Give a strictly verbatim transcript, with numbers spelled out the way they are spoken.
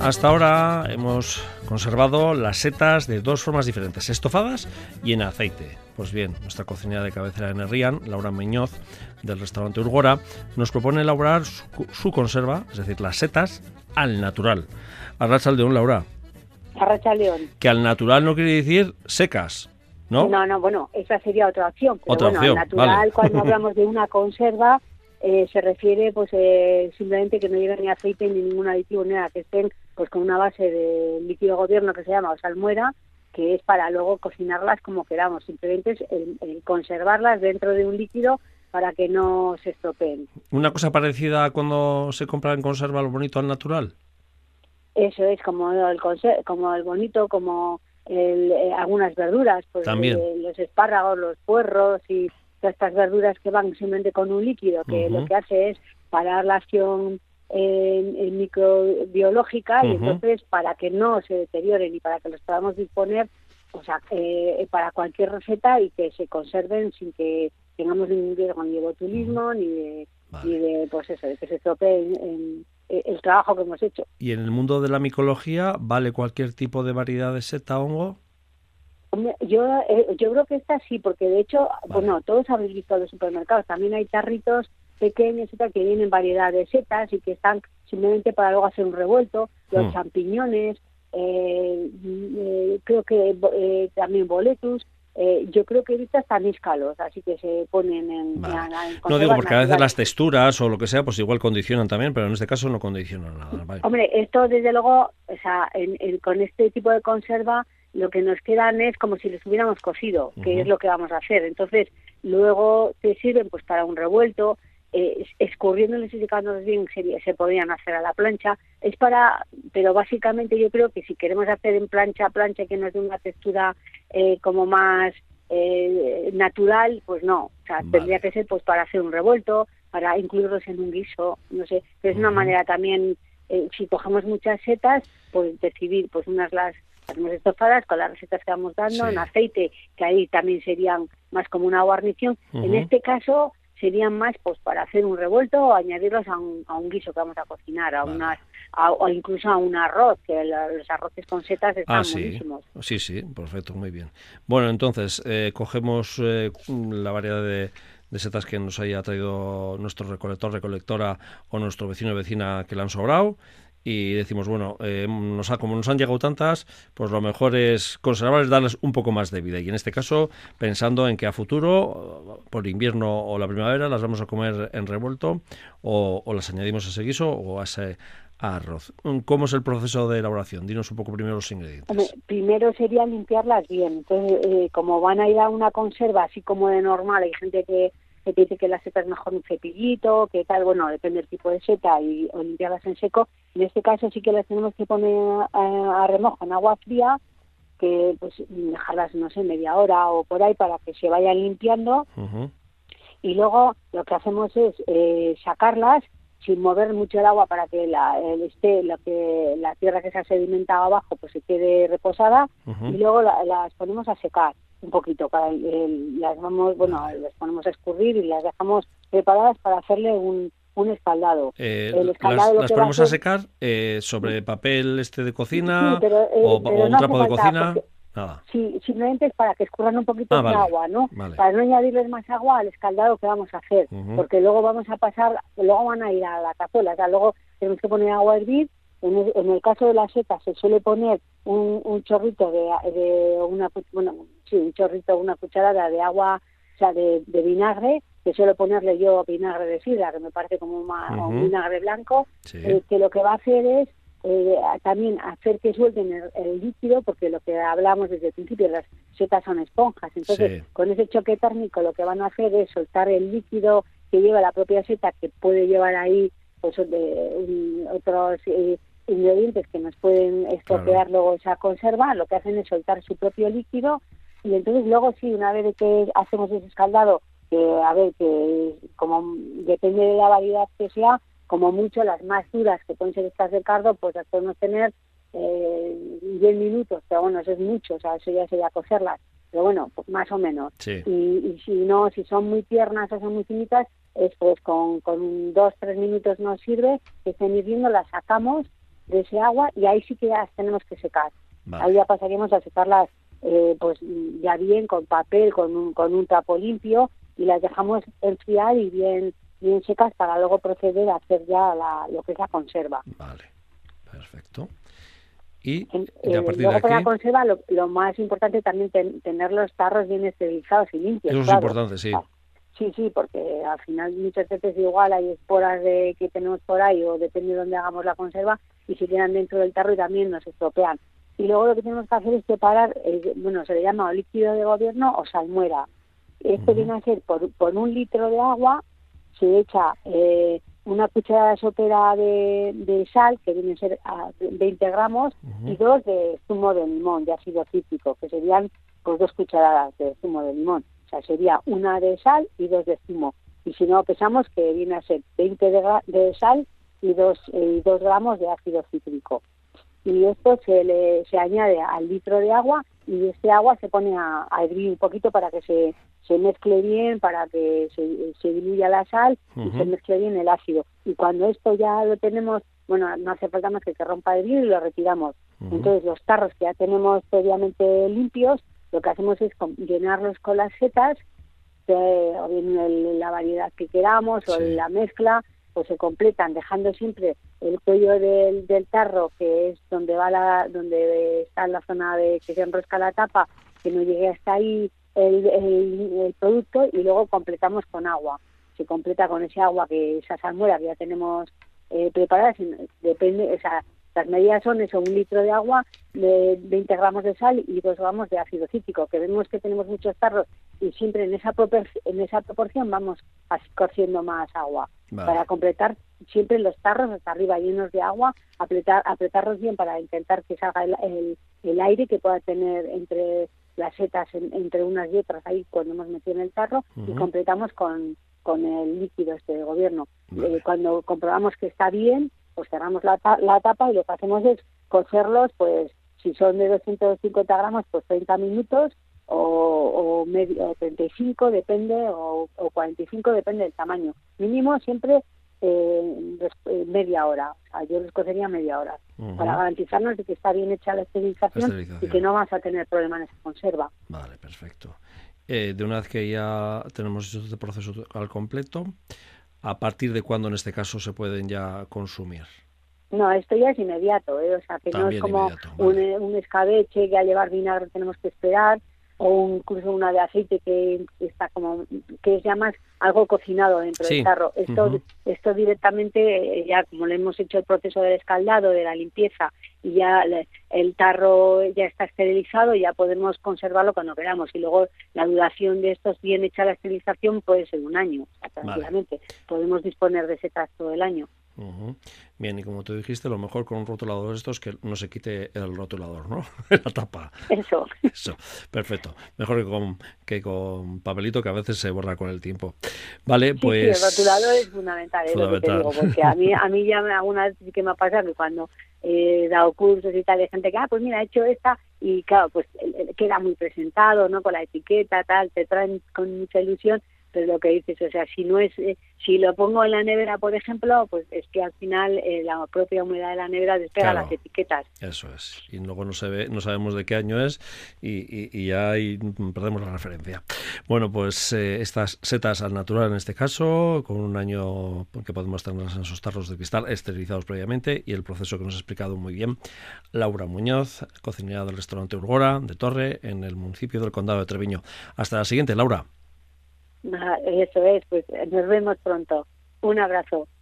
Hasta ahora hemos conservado las setas de dos formas diferentes, estofadas y en aceite. Pues bien, nuestra cocinera de cabecera en Herrián, Laura Muñoz, del restaurante Urgora, nos propone elaborar su, su conserva, es decir, las setas, al natural. Arratsaldeon, Laura. Arratsaldeon. Que al natural no quiere decir secas, ¿no? No, no, bueno, esa sería otra opción. Pero otra bueno, opción, al natural, vale. Cuando hablamos de una conserva, eh, se refiere pues eh, simplemente que no lleven ni aceite ni ningún aditivo, ni nada, que estén pues con una base de líquido gobierno que se llama o salmuera, que es para luego cocinarlas como queramos. Simplemente es el, el conservarlas dentro de un líquido para que no se estropeen. ¿Una cosa parecida a cuando se compra en conserva lo bonito al natural? Eso es, como el, conser- como el bonito, como el, eh, algunas verduras, pues También. Eh, los espárragos, los puerros y todas estas verduras que van simplemente con un líquido, que Uh-huh. lo que hace es parar la acción eh, eh, microbiológica Uh-huh. y entonces para que no se deterioren y para que los podamos disponer, o sea, eh, para cualquier receta y que se conserven sin que tengamos ningún riesgo ni de botulismo uh-huh. ni de vale. ni de pues eso, de que se estropee en, en, el trabajo que hemos hecho. ¿Y en el mundo de la micología vale cualquier tipo de variedad de seta hongo? Yo eh, yo creo que esta sí, porque de hecho, vale. bueno, todos habéis visto los supermercados, también hay tarritos pequeños y tal, que vienen variedad de setas y que están simplemente para luego hacer un revuelto, los hmm. champiñones, eh, eh, creo que eh, también boletus. Eh, yo creo que ahorita están níscalos, así que se ponen en... Vale. en, en no digo porque a veces las texturas o lo que sea, pues igual condicionan también, pero en este caso no condicionan nada. Vale. Hombre, esto desde luego, o sea, en, en, con este tipo de conserva lo que nos quedan es como si les hubiéramos cocido, que uh-huh. es lo que vamos a hacer. Entonces, luego te sirven pues para un revuelto, eh, escurriéndoles y secándoles bien se, se podrían hacer a la plancha. Es para, pero básicamente yo creo que si queremos hacer en plancha, plancha que nos dé una textura eh, como más eh, natural, pues no. O sea, vale. tendría que ser pues para hacer un revuelto, para incluirlos en un guiso, no sé. Pero es uh-huh. una manera también, eh, si cogemos muchas setas, pues decidir, pues unas las hacemos estofadas con las recetas que vamos dando, sí. en aceite, que ahí también serían más como una guarnición. Uh-huh. En este caso serían más pues para hacer un revuelto o añadirlos a un, a un guiso que vamos a cocinar, a vale. unas a, o incluso a un arroz, que la, los arroces con setas están ah, sí. buenísimos. Sí, sí, perfecto, muy bien. Bueno, entonces, eh, cogemos eh, la variedad de, de setas que nos haya traído nuestro recolector, recolectora o nuestro vecino o vecina que le han sobrado. Y decimos, bueno, eh, nos ha, como nos han llegado tantas, pues lo mejor es conservarles, darles un poco más de vida. Y en este caso, pensando en que a futuro, por invierno o la primavera, las vamos a comer en revuelto o, o las añadimos a ese guiso o a ese arroz. ¿Cómo es el proceso de elaboración? Dinos un poco primero los ingredientes. Hombre, primero sería limpiarlas bien. Entonces, eh, como van a ir a una conserva así como de normal, hay gente que que te dice que la seta es mejor un cepillito, que tal, bueno, depende del tipo de seta y o limpiarlas en seco. En este caso sí que las tenemos que poner a, a remojo en agua fría, que pues dejarlas, no sé, media hora o por ahí para que se vayan limpiando. Uh-huh. Y luego lo que hacemos es eh, sacarlas sin mover mucho el agua para que la el esté, lo que la tierra que se ha sedimentado abajo pues se quede reposada. Uh-huh. Y luego la, las ponemos a secar un poquito, para el, el, las vamos, bueno, vale. las ponemos a escurrir y las dejamos preparadas para hacerle un, un escaldado. Eh, el escaldado las lo las que ponemos va a, a secar eh, sobre papel este de cocina sí, pero, eh, o, pero o un no trapo de falta, cocina. Porque, Nada. Sí, simplemente es para que escurran un poquito ah, de vale. agua, ¿no? Vale. Para no añadirles más agua al escaldado que vamos a hacer, uh-huh. porque luego vamos a pasar, luego van a ir a la cazuela, o sea, luego tenemos que poner agua a hervir. En el, en el caso de las setas se suele poner un, un chorrito de, de una, bueno, sí, un chorrito, una cucharada de agua, o sea, de, de vinagre, que suelo ponerle yo vinagre de sidra, que me parece como una, uh-huh. un vinagre blanco, sí. eh, que lo que va a hacer es eh, también hacer que suelten el, el líquido, porque lo que hablamos desde el principio, las setas son esponjas, entonces sí. con ese choque térmico lo que van a hacer es soltar el líquido que lleva la propia seta, que puede llevar ahí pues de um, otros eh, ingredientes que nos pueden estropear claro. luego esa conserva. Lo que hacen es soltar su propio líquido y entonces luego sí, una vez de que hacemos ese escaldado, que a ver, que como depende de la variedad que sea, como mucho las más duras que pueden ser estas de cardo, pues las podemos tener eh, diez minutos, pero bueno, eso es mucho, o sea, eso ya sería cocerlas, pero bueno, pues más o menos. Sí. Y, y si no, si son muy tiernas o son muy finitas, es pues con, con dos, tres minutos nos sirve, que estén hirviendo, las sacamos de ese agua y ahí sí que las tenemos que secar. Vale. Ahí ya pasaríamos a secarlas eh, pues ya bien con papel, con un, con un trapo limpio y las dejamos enfriar y bien bien secas para luego proceder a hacer ya la, lo que es la conserva. Vale, perfecto. Y en, ya a partir eh, luego de aquí... para la conserva lo, lo más importante también ten, tener los tarros bien esterilizados y limpios. Eso es claro. importante, sí. Ah, sí, sí, porque al final muchas veces igual hay esporas de que tenemos por ahí o depende de dónde hagamos la conserva y se quedan dentro del tarro y también nos estropean. Y luego lo que tenemos que hacer es preparar, eh, bueno, se le llama o líquido de gobierno o salmuera. Esto uh-huh. viene a ser por, por un litro de agua se echa eh, una cucharada sopera de, de sal, que viene a ser a veinte gramos, uh-huh. y dos de zumo de limón, de ácido cítrico, que serían pues dos cucharadas de zumo de limón. O sea, sería una de sal y dos de zumo. Y si no pesamos, que viene a ser veinte de, de sal y dos, eh, y dos gramos de ácido cítrico. Y esto se le se añade al litro de agua y este agua se pone a, a hervir un poquito para que se se mezcle bien, para que se, se diluya la sal uh-huh. y se mezcle bien el ácido. Y cuando esto ya lo tenemos, bueno, no hace falta más que que rompa de hervir y lo retiramos. Uh-huh. Entonces los tarros que ya tenemos previamente limpios, lo que hacemos es con, llenarlos con las setas, que, o bien el, la variedad que queramos, sí. o la mezcla, pues se completan dejando siempre el cuello del, del tarro, que es donde va la, donde está la zona de que se enrosca la tapa, que no llegue hasta ahí el, el, el producto, y luego completamos con agua. Se completa con ese agua, que esa salmuera que ya tenemos eh, preparada, depende, o sea, las medidas son eso, un litro de agua, de veinte gramos de sal y dos gramos de ácido cítrico, que vemos que tenemos muchos tarros y siempre en esa propor- en esa proporción vamos cociendo más agua. Vale. Para completar siempre los tarros hasta arriba llenos de agua, apretar, apretarlos bien para intentar que salga el, el, el aire que pueda tener entre las setas, en, entre unas y otras, ahí cuando hemos metido en el tarro, uh-huh. y completamos con, con el líquido este de gobierno. Vale. Eh, cuando comprobamos que está bien, pues cerramos la, ta- la tapa y lo que hacemos es cocerlos, pues si son de doscientos cincuenta gramos, pues treinta minutos o, o, medio, o treinta y cinco, depende, o, o cuarenta y cinco, depende del tamaño. Mínimo siempre eh, des- media hora, o sea, yo los cocería media hora, uh-huh. para garantizarnos de que está bien hecha la esterilización, la esterilización y que no vas a tener problema en esa conserva. Vale, perfecto. Eh, de una vez que ya tenemos hecho este proceso al completo, ¿a partir de cuándo en este caso se pueden ya consumir? No, esto ya es inmediato, ¿eh? O sea, que También no es como vale. un, un escabeche que al llevar vinagre tenemos que esperar, o un, incluso una de aceite que está como, que es ya más algo cocinado dentro sí. del tarro. Esto, uh-huh. esto directamente, ya como le hemos hecho el proceso del escaldado, de la limpieza, y ya el tarro ya está esterilizado, ya podemos conservarlo cuando queramos. Y luego la duración de estos bien hecha la esterilización puede ser un año, o sea, tranquilamente. Vale. Podemos disponer de setas todo el año. Uh-huh. Bien, y como tú dijiste, lo mejor con un rotulador de estos que no se quite el rotulador, ¿no? La tapa. Eso. Eso, perfecto. Mejor que con, que con papelito, que a veces se borra con el tiempo. Vale, sí, pues... Sí, el rotulador es fundamental, fundamental. Es lo que te digo, porque a mí, a mí ya alguna vez sí que me ha pasado que cuando he dado cursos y tal, de gente que, ah, pues mira, he hecho esta, y claro, pues queda muy presentado, ¿no? Con la etiqueta, tal, te traen con mucha ilusión. Pero lo que dices, o sea, si no es, eh, si lo pongo en la nevera, por ejemplo, pues es que al final eh, la propia humedad de la nevera despega claro, las etiquetas. Eso es, y luego no se ve, no sabemos de qué año es y, y, y ya ahí perdemos la referencia. Bueno, pues eh, estas setas al natural en este caso, con un año que podemos tener en esos tarros de cristal esterilizados previamente, y el proceso que nos ha explicado muy bien Laura Muñoz, cocinera del restaurante Urgora de Torre, en el municipio del Condado de Treviño. Hasta la siguiente, Laura. Eso es, pues nos vemos pronto. Un abrazo.